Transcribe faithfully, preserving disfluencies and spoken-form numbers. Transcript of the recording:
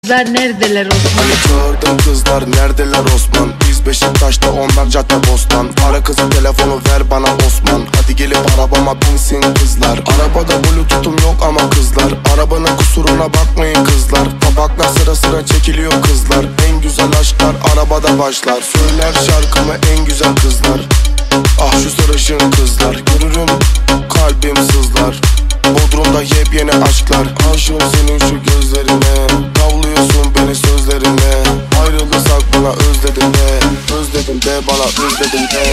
Kızlar neredeler Osman? Hani gördüm kızlar neredeler Osman? Biz Beşiktaş'ta onlar Caddebostan. Ara kızım telefonu ver bana Osman. Hadi gelip arabama binsin kızlar. Arabada bluetooth'um yok ama kızlar. Arabanın kusuruna bakmayın kızlar. Tabaklar sıra sıra çekiliyor kızlar. En güzel aşklar arabada başlar. Söyler şarkımı en güzel kızlar. Ah şu sarışın kızlar. Görürüm kalbim sızlar. Bodrum'da yepyeni aşklar. Aşığım senin şu gözlerine. Tavlıyorsun beni sözlerine. Ayrılırsak bana özledim de. Özledim de bana özledim de.